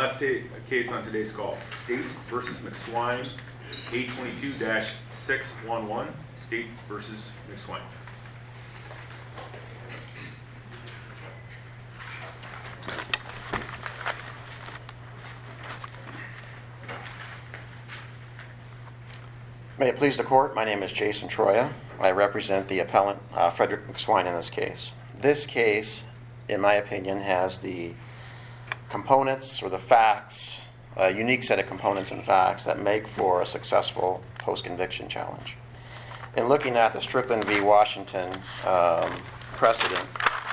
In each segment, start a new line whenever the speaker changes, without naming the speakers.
last case on today's call, State versus McSwine, A22-611, State versus McSwine.
May it please the court, my name is Jason Troya. I represent the appellant Frederick McSwine in this case. This case, in my opinion, has the components or the facts, a unique set of components and facts that make for a successful post-conviction challenge. In looking at the Strickland v. Washington precedent,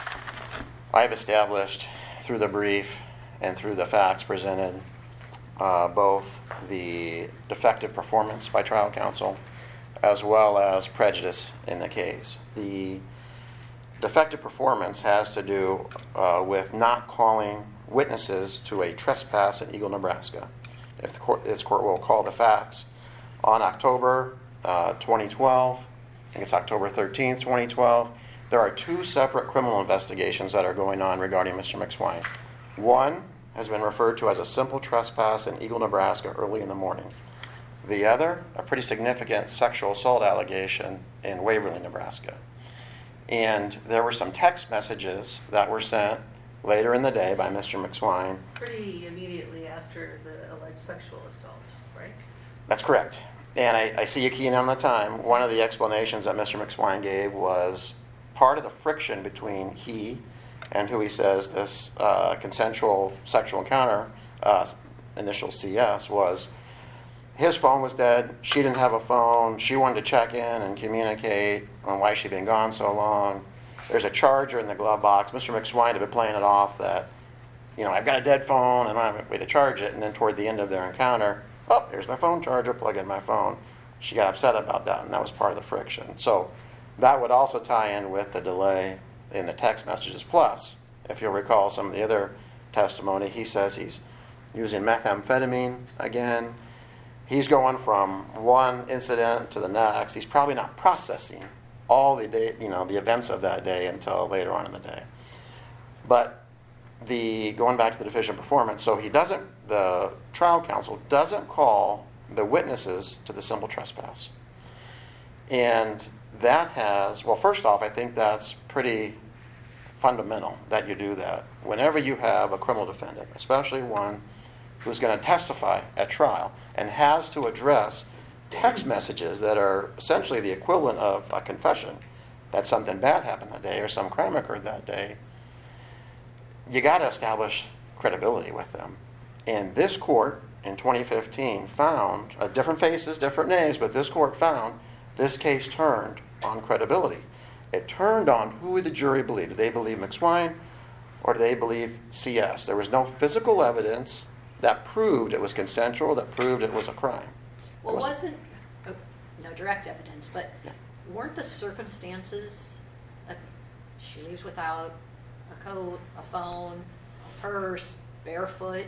I've established through the brief and through the facts presented both the defective performance by trial counsel as well as prejudice in the case. The defective performance has to do with not calling witnesses to a trespass in Eagle, Nebraska. If this court will call the facts, on October 2012, I think it's October 13th, 2012, there are two separate criminal investigations that are going on regarding Mr. McSwine. One has been referred to as a simple trespass in Eagle, Nebraska early in the morning. The other, a pretty significant sexual assault allegation in Waverly, Nebraska. And there were some text messages that were sent later in the day by Mr. McSwine.
Pretty immediately after the alleged sexual assault, right?
That's correct. And I see you keying on the time. One of the explanations that Mr. McSwine gave was part of the friction between he and who he says this consensual sexual encounter, initial CS, was his phone was dead, she didn't have a phone, she wanted to check in and communicate on why she'd been gone so long. There's a charger in the glove box. Mr. McSwine had been playing it off that, I've got a dead phone and I don't have a way to charge it. And then toward the end of their encounter, here's my phone charger, plug in my phone. She got upset about that, and that was part of the friction. So that would also tie in with the delay in the text messages. Plus, if you'll recall some of the other testimony, he says he's using methamphetamine again. He's going from one incident to the next. He's probably not processing all the day, the events of that day until later on in the day. But going back to the deficient performance, so the trial counsel doesn't call the witnesses to the simple trespass. And that first off, I think that's pretty fundamental that you do that. Whenever you have a criminal defendant, especially one who's going to testify at trial and has to address text messages that are essentially the equivalent of a confession that something bad happened that day or some crime occurred that day, you got to establish credibility with them. And this court in 2015 found, different faces, different names, but this court found this case turned on credibility. It turned on who the jury believed. Did they believe McSwine or did they believe CS? There was no physical evidence that proved it was consensual, that proved it was a crime.
Well, no direct evidence, but weren't the circumstances that she leaves without a coat, a phone, a purse, barefoot,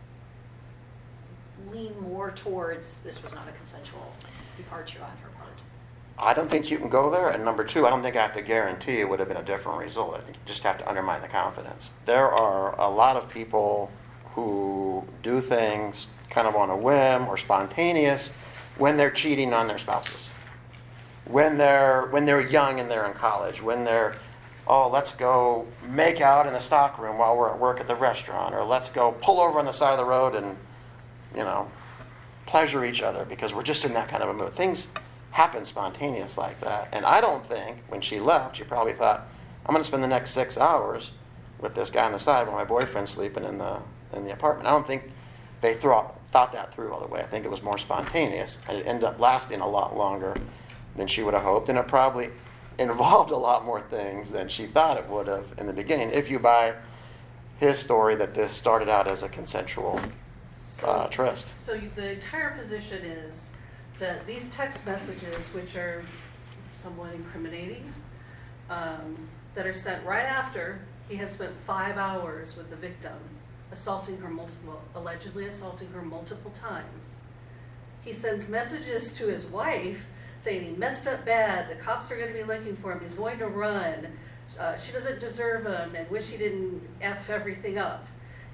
lean more towards this was not a consensual departure on her part?
I don't think you can go there. And number two, I don't think I have to guarantee it would have been a different result. I think you just have to undermine the confidence. There are a lot of people who do things kind of on a whim or spontaneous when they're cheating on their spouses. When they're young and they're in college. When they're, let's go make out in the stockroom while we're at work at the restaurant. Or let's go pull over on the side of the road and, pleasure each other because we're just in that kind of a mood. Things happen spontaneous like that. And I don't think when she left, she probably thought, I'm going to spend the next 6 hours with this guy on the side while my boyfriend's sleeping in the apartment. I don't think they thought that through all the way. I think it was more spontaneous, and it ended up lasting a lot longer than she would have hoped, and it probably involved a lot more things than she thought it would have in the beginning, if you buy his story that this started out as a consensual tryst.
So the entire position is that these text messages, which are somewhat incriminating, that are sent right after he has spent 5 hours with the victim, allegedly assaulting her multiple times. He sends messages to his wife saying he messed up bad, the cops are going to be looking for him, he's going to run, she doesn't deserve him, and wish he didn't F everything up.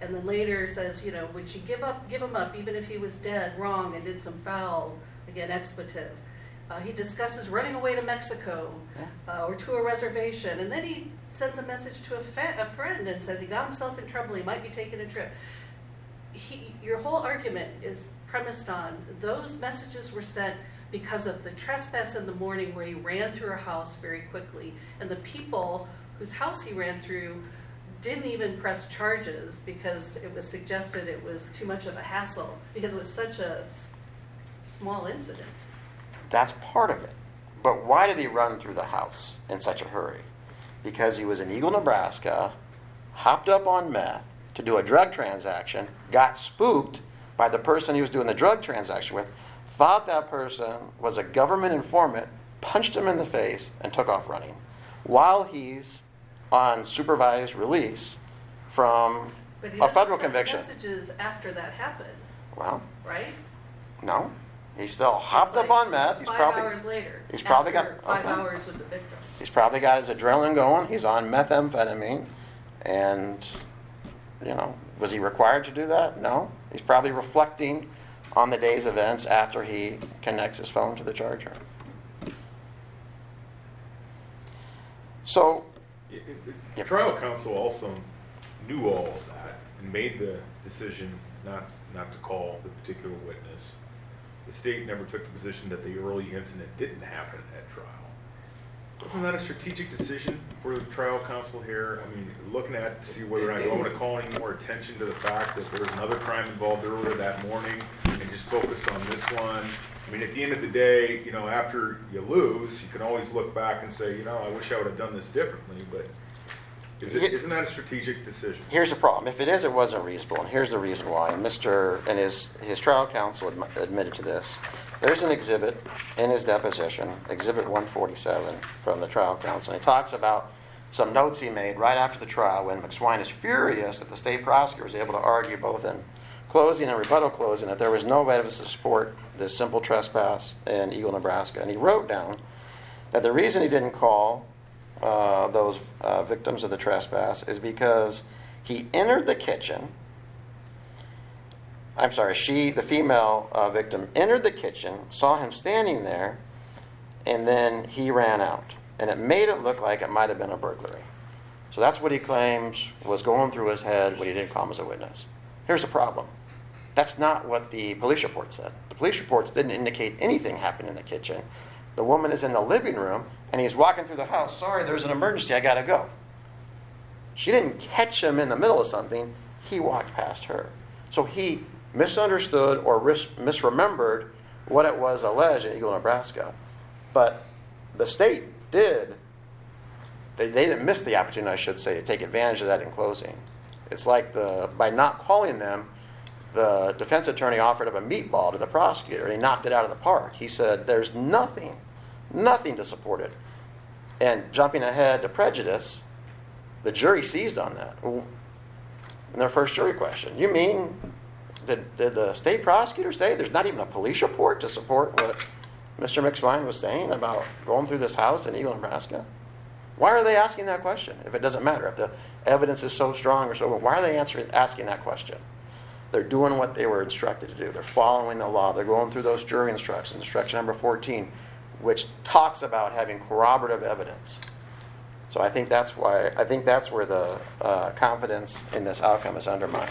and then later says, would she give him up even if he was dead, wrong, and did some foul, again, expletive. He discusses running away to Mexico or to a reservation, and then he sends a message to a friend and says he got himself in trouble, he might be taking a trip. Your whole argument is premised on those messages were sent because of the trespass in the morning where he ran through her house very quickly, and the people whose house he ran through didn't even press charges because it was suggested it was too much of a hassle because it was such a small incident.
That's part of it. But why did he run through the house in such a hurry? Because he was in Eagle, Nebraska, hopped up on meth to do a drug transaction, got spooked by the person he was doing the drug transaction with, thought that person was a government informant, punched him in the face, and took off running. While he's on supervised release from a federal conviction.
But he doesn't send messages after that happened,
Well,
right?
no. He still hopped
It's
up
like
on meth.
5 hours later.
He's probably
after
got
5 hours with the victim.
He's probably got his adrenaline going. He's on methamphetamine. And, was he required to do that? No. He's probably reflecting on the day's events after he connects his phone to the charger. So,
The trial counsel also knew all of that and made the decision not to call the particular witness. The state never took the position that the early incident didn't happen at trial. Wasn't that a strategic decision for the trial counsel here? I mean, looking at to see whether or not you want to call any more attention to the fact that there was another crime involved earlier that morning and just focus on this one. I mean, at the end of the day, after you lose, you can always look back and say, I wish I would have done this differently, but isn't that a strategic decision?
here's the problem. If it is, it wasn't reasonable, and here's the reason why. And his trial counsel admitted to this. There's an exhibit in his deposition, Exhibit 147 from the trial counsel. And he talks about some notes he made right after the trial when McSwine is furious that the state prosecutor was able to argue both in closing and rebuttal closing that there was no evidence to support this simple trespass in Eagle, Nebraska. And he wrote down that the reason he didn't call those victims of the trespass is because he entered the kitchen. The female victim entered the kitchen, saw him standing there, and then he ran out. And it made it look like it might have been a burglary. So that's what he claims was going through his head when he didn't call him as a witness. Here's the problem. That's not what the police report said. The police reports didn't indicate anything happened in the kitchen. The woman is in the living room, and he's walking through the house. Sorry, there's an emergency. I got to go. She didn't catch him in the middle of something. He walked past her. So he misunderstood or misremembered what it was alleged in Eagle, Nebraska. But the state did. They didn't miss the opportunity, I should say, to take advantage of that in closing. It's like by not calling them, the defense attorney offered up a meatball to the prosecutor, and he knocked it out of the park. He said, there's nothing to support it. And jumping ahead to prejudice, the jury seized on that in their first jury question. You mean, did the state prosecutor say there's not even a police report to support what Mr. McSwine was saying about going through this house in Eagle, Nebraska? Why are they asking that question if it doesn't matter? If the evidence is so strong or so, why are they asking that question? They're doing what they were instructed to do. They're following the law. They're going through those jury instructions, instruction number 14, which talks about having corroborative evidence. So I think that's where the confidence in this outcome is undermined.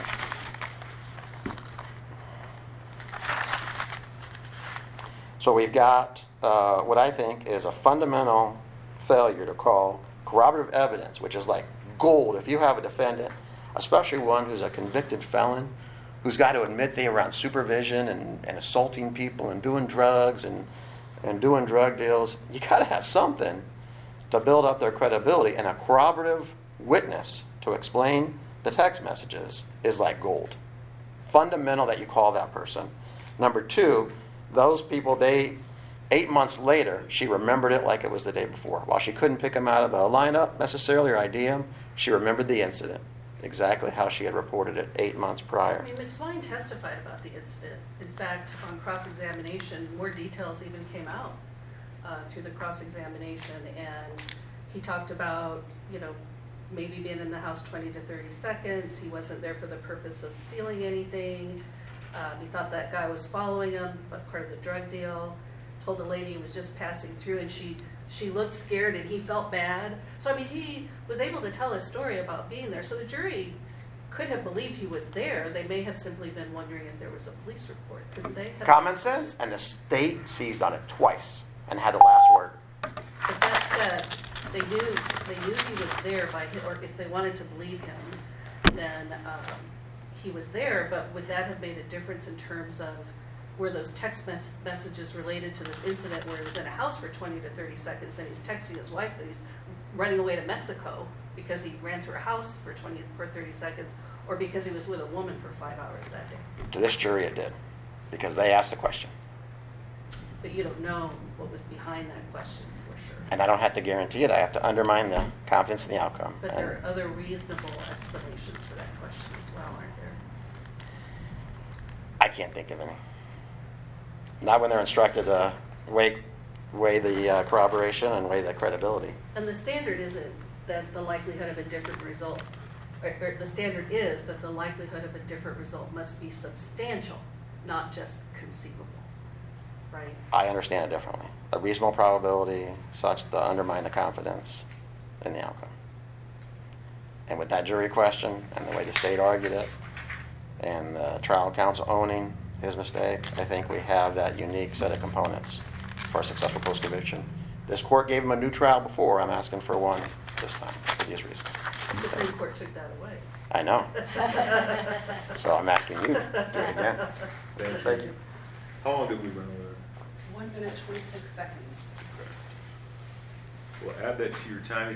So we've got what I think is a fundamental failure to call corroborative evidence, which is like gold if you have a defendant, especially one who's a convicted felon, who's got to admit they were on supervision and assaulting people and doing drugs and doing drug deals. You got to have something to build up their credibility, and a corroborative witness to explain the text messages is like gold. Fundamental that you call that person. Number two, those people, 8 months later, she remembered it like it was the day before. While she couldn't pick him out of the lineup necessarily or ID him, she remembered the incident, exactly how she had reported it 8 months prior.
I mean, McSwine testified about the incident. In fact, on cross-examination, more details even came out through the cross-examination, and he talked about, maybe being in the house 20 to 30 seconds. He wasn't there for the purpose of stealing anything. He thought that guy was following him, but part of the drug deal. Told the lady he was just passing through, and she looked scared, and he felt bad. So, I mean, he was able to tell his story about being there. So the jury could have believed he was there. They may have simply been wondering if there was a police report. Couldn't they?
Common sense, and the state seized on it twice and had the last word.
But that said, they knew he was there or if they wanted to believe him, then he was there. But would that have made a difference in terms of were those text messages related to this incident where he was in a house for 20 to 30 seconds and he's texting his wife that he's running away to Mexico because he ran through a house for 30 seconds, or because he was with a woman for 5 hours that day?
To this jury it did, because they asked the question.
But you don't know what was behind that question for sure.
And I don't have to guarantee it. I have to undermine the confidence in the outcome.
But
And
there are other reasonable explanations for that question as well, aren't there?
I can't think of any. Not when they're instructed to weigh the corroboration and weigh the credibility.
And the standard isn't that the likelihood of a different result, or the standard is that the likelihood of a different result must be substantial, not just conceivable, right?
I understand it differently. A reasonable probability such to undermine the confidence in the outcome. And with that jury question and the way the state argued it and the trial counsel owning his mistake, I think we have that unique set of components for a successful post-conviction. This court gave him a new trial before. I'm asking for one this time for these reasons.
The Supreme Court took that away.
I know. So I'm asking you to do it again. Thank you.
How long did we run over?
1 minute, 26 seconds.
We'll add that to your time if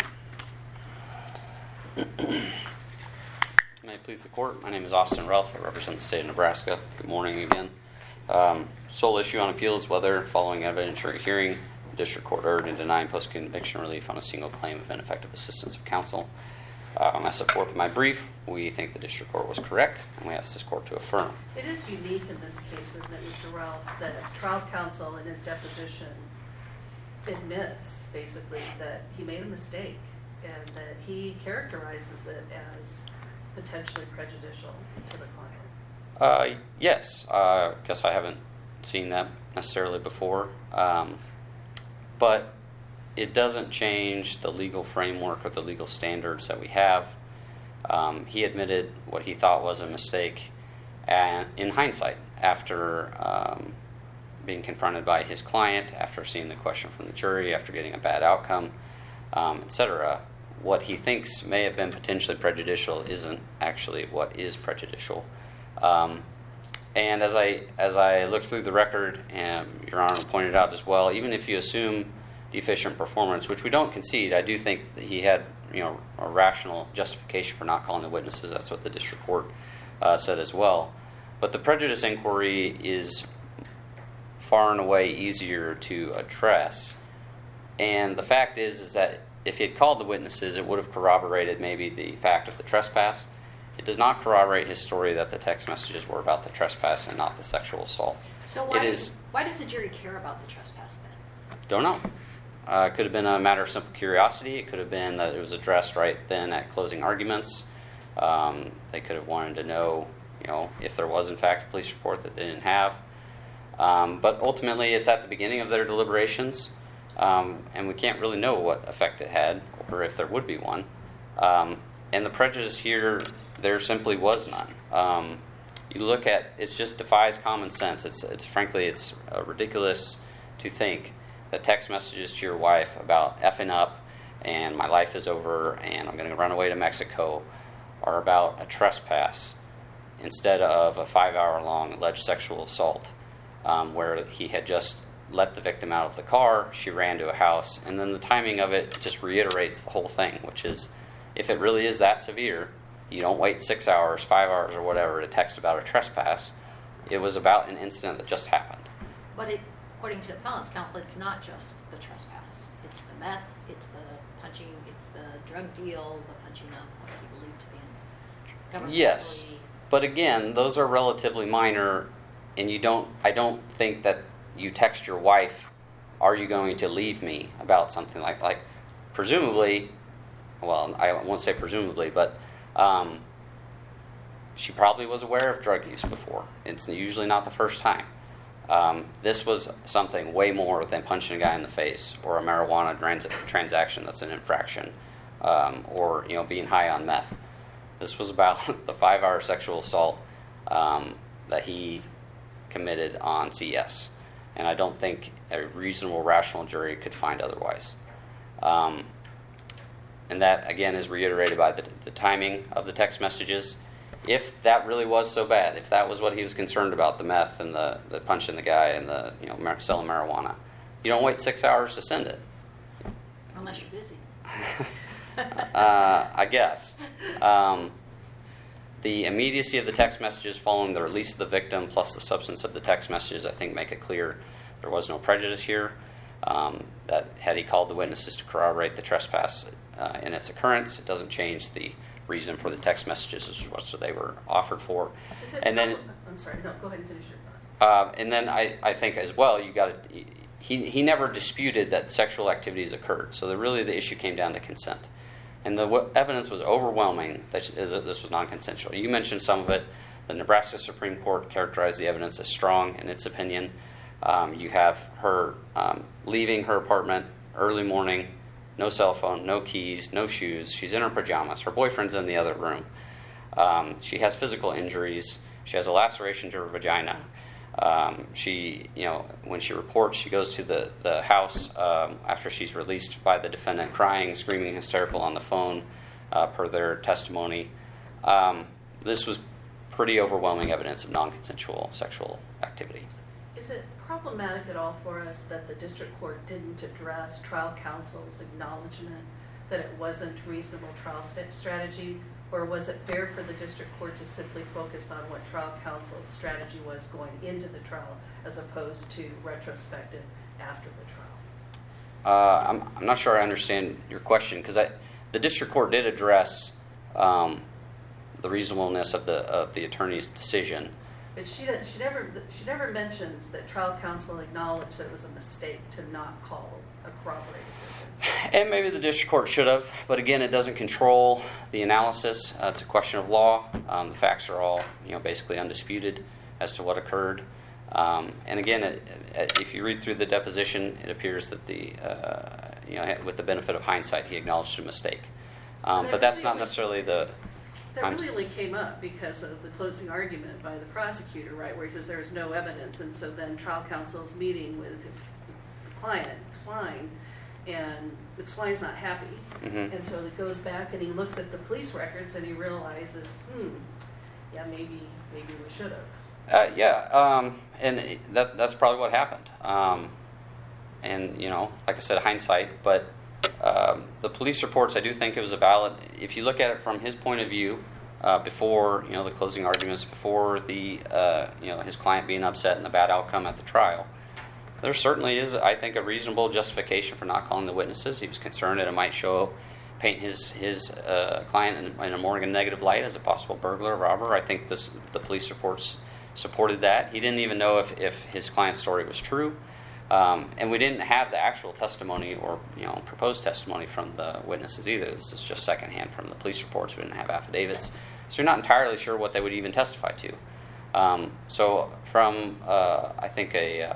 you need.
May it please the court. My name is Austin Ralph. I represent the state of Nebraska. Good morning again. Sole issue on appeal is whether, following evidentiary hearing, the district court erred in denying post-conviction relief on a single claim of ineffective assistance of counsel. As set forth in my brief, we think the district court was correct, and we ask this court to affirm.
It is unique in this case, isn't it, Mr. Ralph, that trial counsel in his deposition admits, basically, that he made a mistake and that he characterizes it as potentially prejudicial to the client.
Yes. I guess I haven't seen that necessarily before. But it doesn't change the legal framework or the legal standards that we have. He admitted what he thought was a mistake, and in hindsight, after being confronted by his client, after seeing the question from the jury, after getting a bad outcome, etc., what he thinks may have been potentially prejudicial isn't actually what is prejudicial. And as I looked through the record, and Your Honor pointed out as well, even if you assume deficient performance, which we don't concede, I do think that he had a rational justification for not calling the witnesses. That's what the district court said as well. But the prejudice inquiry is far and away easier to address. And the fact is that if he had called the witnesses, it would have corroborated maybe the fact of the trespass. It does not corroborate his story that the text messages were about the trespass and not the sexual assault.
So why does the jury care about the trespass then?
Don't know. It could have been a matter of simple curiosity. It could have been that it was addressed right then at closing arguments. They could have wanted to know, if there was in fact a police report that they didn't have. But ultimately, it's at the beginning of their deliberations, and we can't really know what effect it had or if there would be one. And the prejudice here, there simply was none. You look at it just defies common sense. It's frankly ridiculous to think that text messages to your wife about effing up and my life is over and I'm going to run away to Mexico are about a trespass instead of a 5-hour-long alleged sexual assault where he had just let the victim out of the car, she ran to a house, and then the timing of it just reiterates the whole thing, which is if it really is that severe, you don't wait 6 hours, 5 hours, or whatever to text about a trespass. It was about an incident that just happened.
But according to the appellant's counsel, it's not just the trespass. It's the meth, it's the punching, it's the drug deal, the punching up what he believed to be a government
Yes,
employee.
but again, those are relatively minor, and I don't think that you text your wife, "Are you going to leave me?" about something like presumably well, I won't say presumably, but she probably was aware of drug use before. It's usually not the first time. This was something way more than punching a guy in the face or a marijuana transaction that's an infraction, or being high on meth. This was about the 5-hour sexual assault that he committed on CS, and I don't think a reasonable, rational jury could find otherwise. And that, again, is reiterated by the timing of the text messages. If that really was so bad, if that was what he was concerned about, the meth and the punching the guy and the selling marijuana, you don't wait 6 hours to send it.
Unless you're busy.
I guess. The immediacy of the text messages following the release of the victim, plus the substance of the text messages, I think make it clear there was no prejudice here. That had he called the witnesses to corroborate the trespass in its occurrence, it doesn't change the reason for the text messages, as what they were offered for. And then,
I'm sorry, no, go ahead and finish your thought.
and then I think as well, you got to. He never disputed that sexual activities occurred, so really the issue came down to consent. And the evidence was overwhelming that this was non-consensual. You mentioned some of it. The Nebraska Supreme Court characterized the evidence as strong in its opinion. You have her leaving her apartment early morning, no cell phone, no keys, no shoes. She's in her pajamas. Her boyfriend's in the other room. She has physical injuries. She has a laceration to her vagina. She, when she reports, she goes to the house after she's released by the defendant, crying, screaming, hysterical on the phone, per their testimony. This was pretty overwhelming evidence of non-consensual sexual activity.
Is it problematic at all for us that the district court didn't address trial counsel's acknowledgement that it wasn't reasonable trial strategy? Or was it fair for the district court to simply focus on what trial counsel's strategy was going into the trial as opposed to retrospective after the trial?
I'm not sure I understand your question, because the district court did address the reasonableness of the attorney's decision.
But she never mentions that trial counsel acknowledged that it was a mistake to not call a corroborated witness.
And maybe the district court should have, but again, it doesn't control the analysis. It's a question of law. The facts are all, basically undisputed as to what occurred. And again, if you read through the deposition, it appears that with the benefit of hindsight, he acknowledged a mistake. But that's not necessarily the.
That really only came up because of the closing argument by the prosecutor, right, where he says there is no evidence, and so then trial counsel's meeting with his client, McSwine, and McSwine's not happy, and so he goes back and he looks at the police records and he realizes, maybe we should have.
And that's probably what happened. And like I said, hindsight, but. The police reports, I do think it was a valid. If you look at it from his point of view, before the closing arguments, before the his client being upset and the bad outcome at the trial, there certainly is, I think, a reasonable justification for not calling the witnesses. He was concerned that it might paint his client in a more negative light as a possible burglar, robber. I think the police reports supported that. He didn't even know if his client's story was true. And we didn't have the actual testimony or proposed testimony from the witnesses either. This is just secondhand from the police reports. We didn't have affidavits, so you're not entirely sure what they would even testify to. So from I think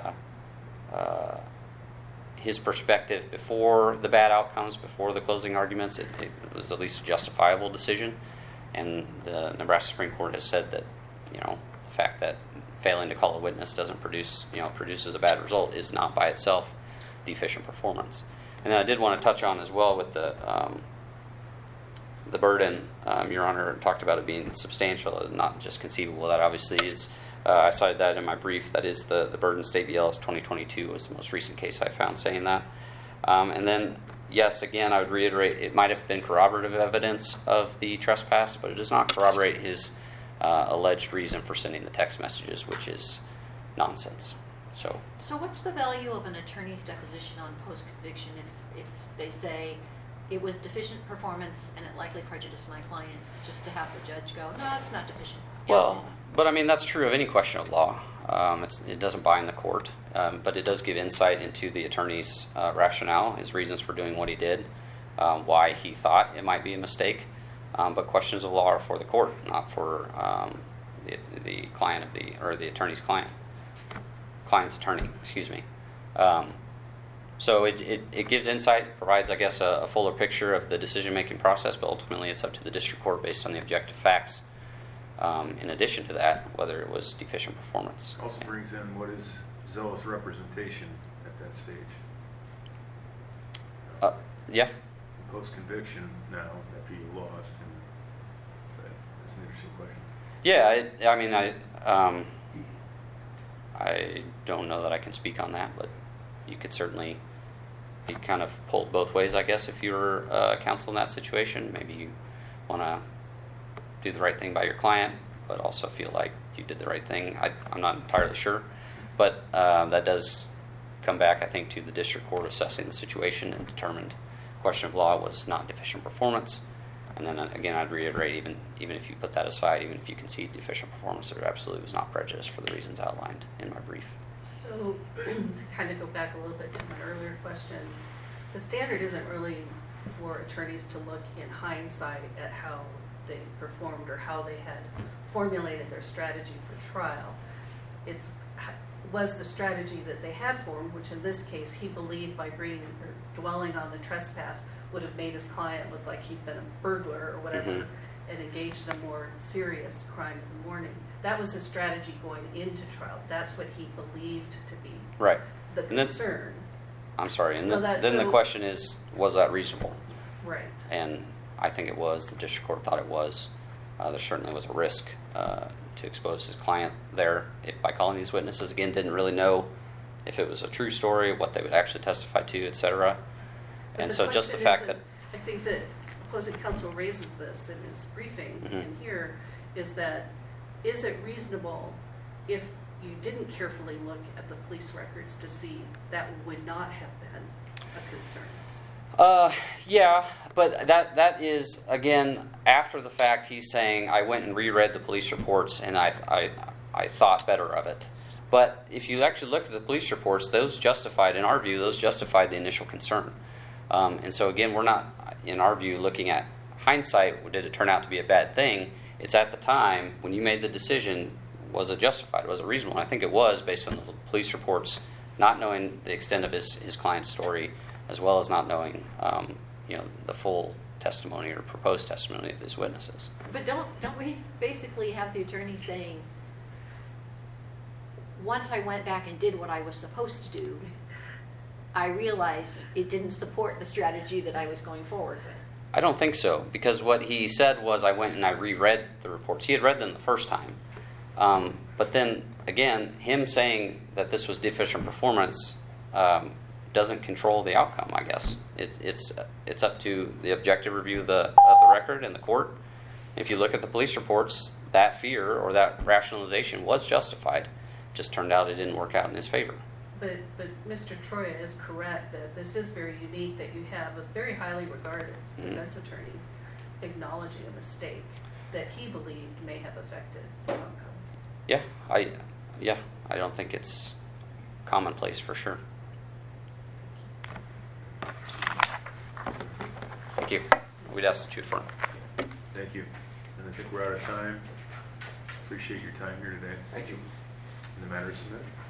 his perspective before the bad outcomes, before the closing arguments, it was at least a justifiable decision. And the Nebraska Supreme Court has said that the fact that failing to call a witness doesn't produces a bad result is not by itself deficient performance. And then I did want to touch on as well with the burden. Your Honor talked about it being substantial, not just conceivable. That obviously is. I cited that in my brief. That is the burden. State v. Ellis 2022 was the most recent case I found saying that. And then yes, again, I would reiterate it might have been corroborative evidence of the trespass, but it does not corroborate his alleged reason for sending the text messages, which is nonsense. So
what's the value of an attorney's deposition on post-conviction if they say it was deficient performance and it likely prejudiced my client, just to have the judge go, no, it's not deficient?
Well, but I mean, that's true of any question of law. It doesn't bind the court, but it does give insight into the attorney's rationale, his reasons for doing what he did. why he thought it might be a mistake. But questions of law are for the court, not for the client of the attorney's client's attorney. Excuse me. So it gives insight, provides, I guess, a fuller picture of the decision-making process, but ultimately it's up to the district court based on the objective facts. In addition to that, whether it was deficient performance.
Also brings in what is zealous representation at that stage.
Yeah.
Post-conviction now, after you lost, that's an interesting question.
Yeah, I don't know that I can speak on that, but you could certainly be kind of pulled both ways, I guess, if you're counsel in that situation. Maybe you want to do the right thing by your client, but also feel like you did the right thing. I'm not entirely sure, but that does come back, I think, to the district court assessing the situation and determined question of law was not deficient performance. And then again, I'd reiterate, even if you put that aside, even if you concede deficient performance, there absolutely was not prejudice for the reasons outlined in my brief.
So, to kind of go back a little bit to my earlier question, the standard isn't really for attorneys to look in hindsight at how they performed or how they had formulated their strategy for trial. Was the strategy that they had formed, which in this case he believed by dwelling on the trespass would have made his client look like he'd been a burglar or whatever, and engaged in a more serious crime in the morning. That was his strategy going into trial. That's what he believed to be
right.
the concern.
I'm sorry. And
No,
then the question is, was that reasonable?
Right.
And I think it was. The district court thought it was. There certainly was a risk to expose his client there. If by calling these witnesses, again, didn't really know if it was a true story, what they would actually testify to, etc.
But
And
the
so just the
question
fact that...
I think that opposing counsel raises this in his briefing in here, is that, is it reasonable if you didn't carefully look at the police records to see that would not have been a concern?
Yeah, but that is, again, after the fact. He's saying, I went and reread the police reports and I thought better of it. But if you actually look at the police reports, those justified, in our view, the initial concern. And so again, we're not, in our view, looking at hindsight, did it turn out to be a bad thing? It's at the time, when you made the decision, was it justified? Was it reasonable? And I think it was, based on the police reports, not knowing the extent of his client's story, as well as not knowing the full testimony or proposed testimony of his witnesses.
But don't we basically have the attorney saying, once I went back and did what I was supposed to do, I realized it didn't support the strategy that I was going forward with?
I don't think so, because what he said was, I went and I reread the reports. He had read them the first time. But then, again, him saying that this was deficient performance doesn't control the outcome, I guess. It's up to the objective review of the record in the court. If you look at the police reports, that fear or that rationalization was justified. Just turned out it didn't work out in his favor.
But Mr. Troya is correct that this is very unique, that you have a very highly regarded defense attorney acknowledging a mistake that he believed may have affected the outcome.
I don't think it's commonplace for sure. Thank you. We'd ask that you affirm.
Thank you. And I think we're out of time. Appreciate your time here today.
Thank you.
And the matter is submitted.